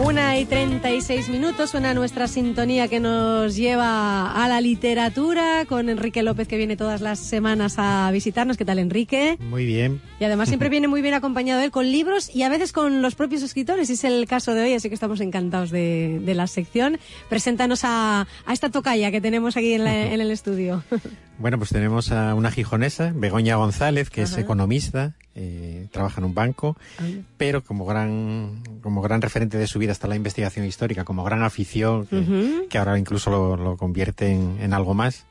1:36, suena nuestra sintonía que nos lleva a la literatura con Enrique López, que viene todas las semanas a visitarnos. ¿Qué tal, Enrique? Muy bien. Y además siempre viene muy bien acompañado él con libros y a veces con los propios escritores, y es el caso de hoy, así que estamos encantados de la sección. Preséntanos a esta tocaya que tenemos aquí en el estudio. Bueno, pues tenemos a una gijonesa, Begoña González, que es economista, trabaja en un banco, pero como gran referente de su vida está la investigación histórica, como gran afición, que ahora incluso lo convierte en algo más.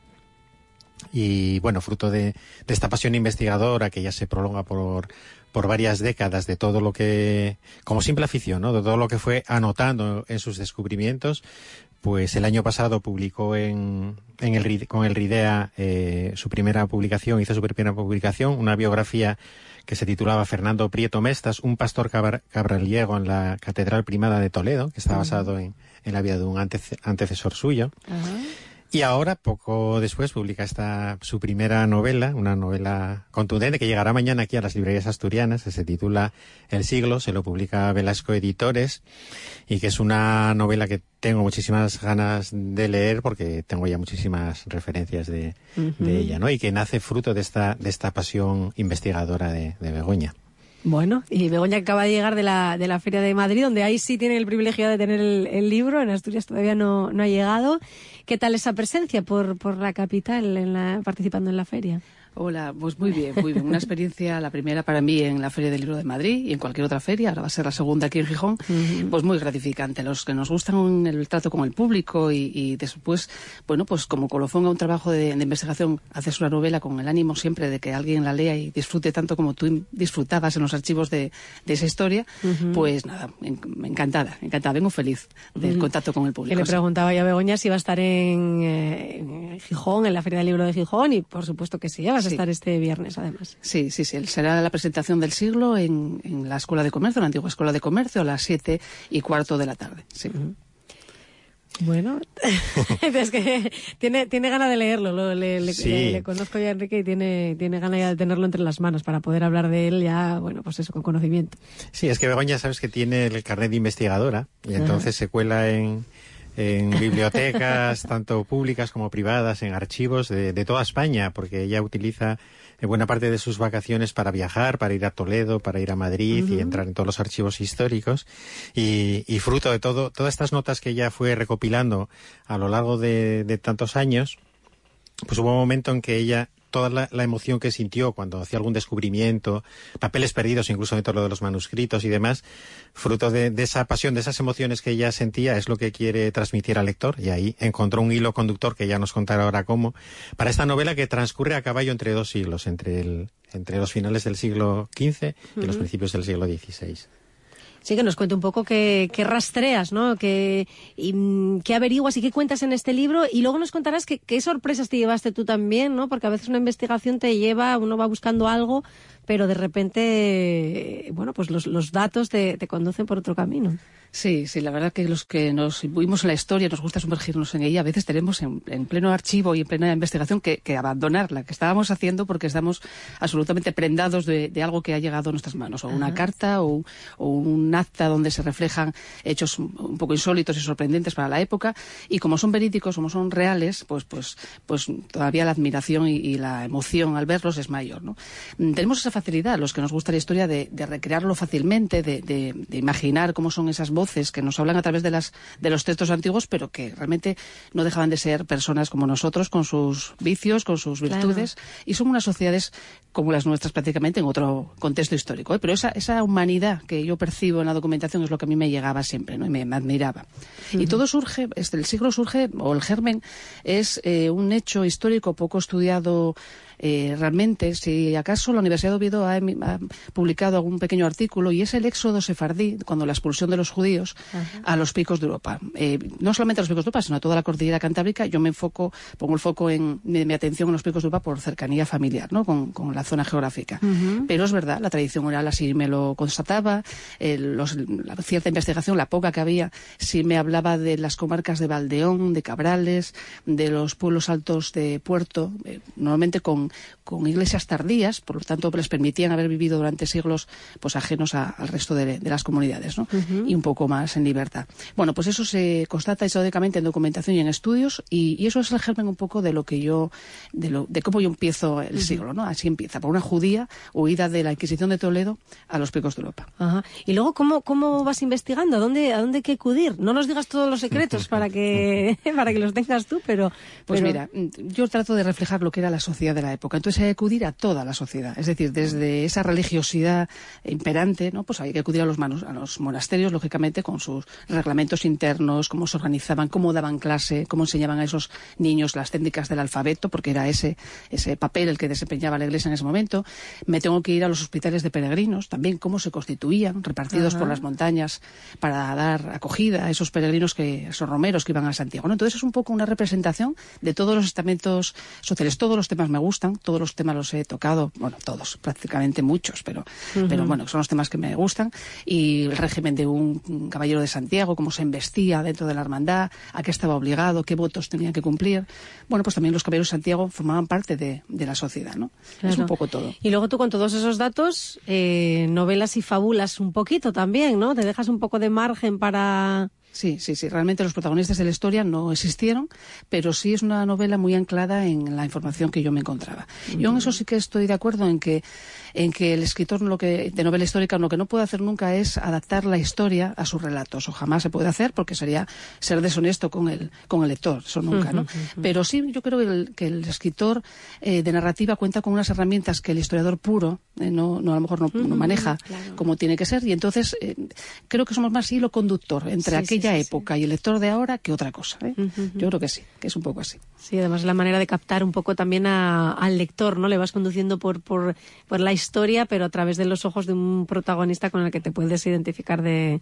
Y bueno, fruto de esta pasión investigadora que ya se prolonga por varias décadas, de todo lo que, como simple afición, ¿no?, de todo lo que fue anotando en sus descubrimientos, pues el año pasado publicó con el RIDEA hizo su primera publicación, una biografía que se titulaba Fernando Prieto Mestas, un pastor cabraliego en la Catedral Primada de Toledo, que está basado en la vida de un antecesor suyo. Y ahora, poco después, publica su primera novela, una novela contundente que llegará mañana aquí a las librerías asturianas, que se titula El siglo, se lo publica Velasco Editores, y que es una novela que tengo muchísimas ganas de leer porque tengo ya muchísimas referencias de ella, ¿no? Y que nace fruto de esta pasión investigadora de Begoña. Bueno, y Begoña acaba de llegar de la Feria de Madrid, donde ahí sí tiene el privilegio de tener el libro. En Asturias todavía no ha llegado. ¿Qué tal esa presencia por la capital participando en la feria? Hola, pues muy bien, muy bien. Una experiencia, la primera para mí en la Feria del Libro de Madrid y en cualquier otra feria, ahora va a ser la segunda aquí en Gijón, pues muy gratificante. Los que nos gustan el trato con el público y después, bueno, pues como colofón a un trabajo de investigación, haces una novela con el ánimo siempre de que alguien la lea y disfrute tanto como tú disfrutabas en los archivos de esa historia, pues nada, encantada, vengo feliz del contacto con el público. Que le preguntaba ya a Begoña si va a estar en Gijón, en la Feria del Libro de Gijón, y por supuesto que sí, vas a estar este viernes, además. Sí. Será la presentación del siglo en la Escuela de Comercio, la antigua Escuela de Comercio, a las 7:15 de la tarde. Sí. Bueno, es que tiene ganas de leerlo. Le conozco ya a Enrique y tiene ganas ya de tenerlo entre las manos para poder hablar de él ya, bueno, pues eso, con conocimiento. Sí, es que Begoña, sabes que tiene el carnet de investigadora y entonces se cuela en bibliotecas, tanto públicas como privadas, en archivos de toda España, porque ella utiliza buena parte de sus vacaciones para viajar, para ir a Toledo, para ir a Madrid y entrar en todos los archivos históricos. Y fruto de todas estas notas que ella fue recopilando a lo largo de tantos años, pues hubo un momento en que ella, toda la emoción que sintió cuando hacía algún descubrimiento, papeles perdidos incluso dentro de los manuscritos y demás, fruto de esa pasión, de esas emociones que ella sentía, es lo que quiere transmitir al lector, y ahí encontró un hilo conductor que ya nos contará ahora cómo, para esta novela que transcurre a caballo entre dos siglos, entre los finales del siglo XV y los principios del siglo XVI. Sí, que nos cuente un poco qué rastreas, ¿no? Qué averiguas y qué cuentas en este libro, y luego nos contarás qué sorpresas te llevaste tú también, ¿no? Porque a veces una investigación uno va buscando algo, pero de repente, bueno, pues los datos te conducen por otro camino. Sí, la verdad que los que nos imbuimos en la historia, nos gusta sumergirnos en ella, a veces tenemos en pleno archivo y en plena investigación que abandonar la que estábamos haciendo porque estamos absolutamente prendados de algo que ha llegado a nuestras manos, o una carta o un acta donde se reflejan hechos un poco insólitos y sorprendentes para la época, y como son verídicos, como son reales, pues todavía la admiración y la emoción al verlos es mayor, ¿no? Tenemos esa facilidad, los que nos gusta la historia, de recrearlo fácilmente, de imaginar cómo son esas voces que nos hablan a través de los textos antiguos, pero que realmente no dejaban de ser personas como nosotros, con sus vicios, con sus virtudes, y son unas sociedades como las nuestras prácticamente en otro contexto histórico, ¿eh? Pero esa humanidad que yo percibo en la documentación es lo que a mí me llegaba siempre, ¿no? Y me admiraba. Y todo surge, el siglo surge, o el germen, es un hecho histórico poco estudiado. Realmente, si acaso la Universidad de Oviedo ha publicado algún pequeño artículo, y es el éxodo sefardí, cuando la expulsión de los judíos a los picos de Europa. No solamente a los picos de Europa, sino a toda la cordillera cantábrica. Yo pongo el foco en mi atención en los picos de Europa por cercanía familiar, ¿no? con la zona geográfica. Pero es verdad, la tradición oral así me lo constataba, la cierta investigación, la poca que había, sí me hablaba de las comarcas de Valdeón, de Cabrales, de los pueblos altos de Puerto, normalmente con con iglesias tardías, por lo tanto les permitían haber vivido durante siglos pues ajenos al resto de las comunidades, ¿no? Y un poco más en libertad. Bueno, pues eso se constata históricamente en documentación y en estudios, y eso es el germen un poco de lo que de cómo yo empiezo el siglo, ¿no? Así empieza, por una judía huida de la Inquisición de Toledo a los picos de Europa. Ajá. Y luego, ¿cómo vas investigando? ¿A dónde hay que acudir? No nos digas todos los secretos para que los tengas tú, pero... Pues mira, yo trato de reflejar lo que era la sociedad de la época. Entonces hay que acudir a toda la sociedad. Es decir, desde esa religiosidad imperante, ¿no? Pues hay que acudir a los monasterios, lógicamente, con sus reglamentos internos, cómo se organizaban, cómo daban clase, cómo enseñaban a esos niños las técnicas del alfabeto, porque era ese papel el que desempeñaba la Iglesia en ese momento. Me tengo que ir a los hospitales de peregrinos, también cómo se constituían, repartidos por las montañas, para dar acogida a esos peregrinos, esos romeros que iban a Santiago, ¿no? Entonces es un poco una representación de todos los estamentos sociales. Todos los temas me gustan, todos los temas los he tocado, bueno, todos, prácticamente muchos, pero bueno, son los temas que me gustan. Y el régimen de un caballero de Santiago, cómo se investía dentro de la hermandad, a qué estaba obligado, qué votos tenía que cumplir. Bueno, pues también los caballeros de Santiago formaban parte de la sociedad, ¿no? Claro. Es un poco todo. Y luego tú, con todos esos datos, novelas y fábulas un poquito también, ¿no? Te dejas un poco de margen para... Sí. Realmente los protagonistas de la historia no existieron, pero sí es una novela muy anclada en la información que yo me encontraba. Yo en eso sí que estoy de acuerdo en que el escritor de novela histórica lo que no puede hacer nunca es adaptar la historia a sus relatos. O jamás se puede hacer, porque sería ser deshonesto con el lector. Eso nunca, ¿no? Pero sí, yo creo que el escritor de narrativa cuenta con unas herramientas que el historiador puro a lo mejor no maneja como tiene que ser, y entonces creo que somos más hilo conductor entre aquella época y el lector de ahora que otra cosa, ¿eh? Yo creo que sí, que es un poco así. Sí, además la manera de captar un poco también al lector, ¿no? Le vas conduciendo por la historia, pero a través de los ojos de un protagonista con el que te puedes identificar de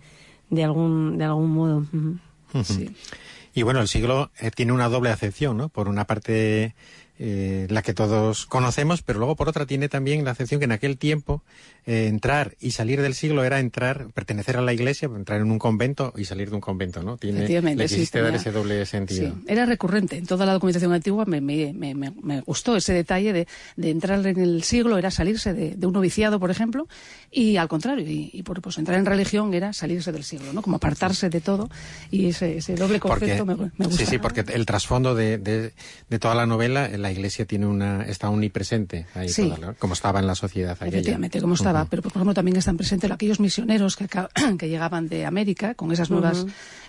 algún modo. Sí. Y bueno, el siglo tiene una doble acepción, ¿no? Por una parte, la que todos conocemos, pero luego por otra tiene también la acepción que en aquel tiempo entrar y salir del siglo era pertenecer a la Iglesia, entrar en un convento y salir de un convento, ¿no? Le quisiste dar ese doble sentido. Sí, era recurrente. En toda la documentación antigua me gustó ese detalle de entrar en el siglo, era salirse de un noviciado, por ejemplo, y al contrario, pues entrar en religión era salirse del siglo, ¿no? Como apartarse de todo, y ese doble concepto me gusta. Sí, porque el trasfondo de toda la novela, la Iglesia está omnipresente ahí, como estaba en la sociedad aquella. Efectivamente, como estaba. Pero, por ejemplo, también están presentes aquellos misioneros que llegaban de América con esas nuevas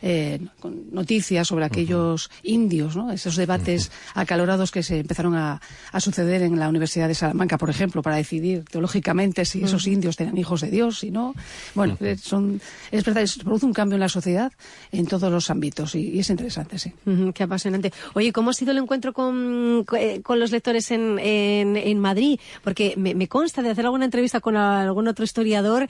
noticias sobre aquellos indios, ¿no? Esos debates acalorados que se empezaron a suceder en la Universidad de Salamanca, por ejemplo, para decidir teológicamente si esos indios tenían hijos de Dios, si no. Bueno, es verdad, se produce un cambio en la sociedad en todos los ámbitos, y es interesante, sí. Qué apasionante. Oye, ¿cómo ha sido el encuentro con los lectores en Madrid? Porque me consta de hacer alguna entrevista con algún otro historiador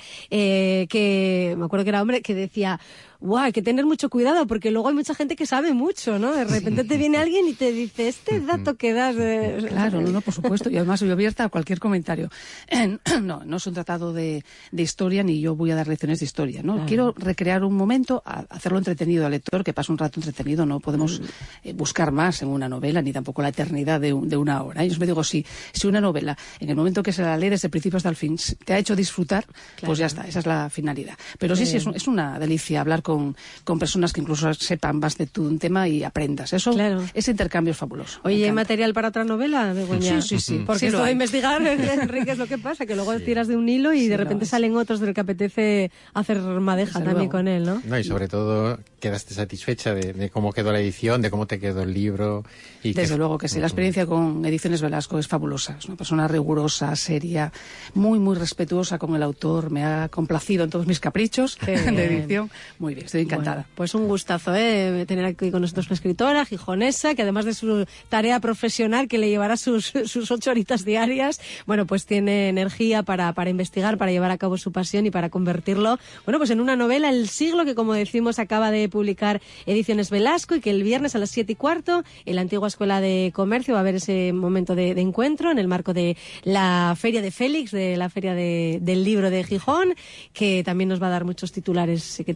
que me acuerdo que era hombre, que decía: hay que tener mucho cuidado, porque luego hay mucha gente que sabe mucho, ¿no? De repente te viene alguien y te dice, este dato que das... Claro, no, por supuesto, y además soy abierta a cualquier comentario. No es un tratado de historia, ni yo voy a dar lecciones de historia, ¿no? Quiero recrear un momento, hacerlo entretenido al lector, que pase un rato entretenido. No podemos buscar más en una novela, ni tampoco la eternidad de una hora. Yo me digo, si una novela, en el momento que se la lee desde el principio hasta el fin, te ha hecho disfrutar, pues ya está, esa es la finalidad. Pero sí, es una delicia hablar con personas que incluso sepan más de un tema y aprendas. Ese intercambio es fabuloso. Oye, ¿hay material para otra novela, Begoña? Sí. Porque esto de investigar, Enrique, es lo que pasa, que luego tiras de un hilo y de repente salen otros del que apetece hacer madeja también con él, ¿no? No, y sobre todo quedaste satisfecha de cómo quedó la edición, de cómo te quedó el libro. Desde luego que sí. La experiencia con Ediciones Velasco es fabulosa. Es una persona rigurosa, seria, muy, muy respetuosa con el autor. Me ha complacido en todos mis caprichos de edición. Muy bien, estoy encantada. Bueno, pues un gustazo tener aquí con nosotros una escritora gijonesa, que además de su tarea profesional, que le llevará sus 8 horitas diarias, bueno, pues tiene energía para investigar, para llevar a cabo su pasión y para convertirlo, bueno, pues en una novela, El siglo, que como decimos acaba de publicar Ediciones Velasco, y que el viernes a las 7:15 en la antigua Escuela de Comercio va a haber ese momento de encuentro en el marco de la Feria de Félix, de la Feria del Libro de Gijón, que también nos va a dar muchos titulares que tienen que ver con la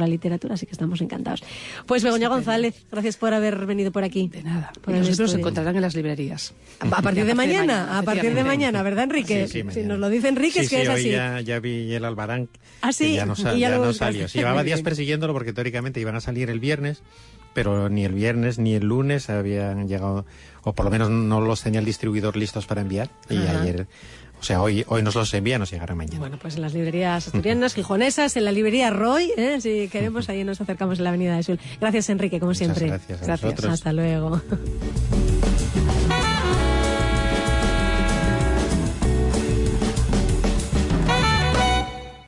la literatura, así que estamos encantados. Pues Begoña González, gracias por haber venido por aquí. De nada. Por Y los el libros se estudio. encontrarán en las librerías. A partir de mañana, efectivamente. ¿verdad, Enrique? Sí, Si mañana. nos lo dice Enrique, es que es hoy así. ya vi el Albarán. Ah, sí, que ya no, y ya ya lo no buscaste. salió. Sí, llevaba Muy días bien. persiguiéndolo porque teóricamente iban a salir el viernes, pero ni el viernes ni el lunes habían llegado, o por lo menos no los tenía el distribuidor listos para enviar. Y Ajá. ayer, o sea, hoy nos los envía, nos llegará mañana. Bueno, pues en las librerías asturianas, gijonesas, en la librería Roy, si queremos, ahí nos acercamos en la Avenida de Sul. Gracias, Enrique, como Muchas siempre. gracias a vosotros. Hasta luego.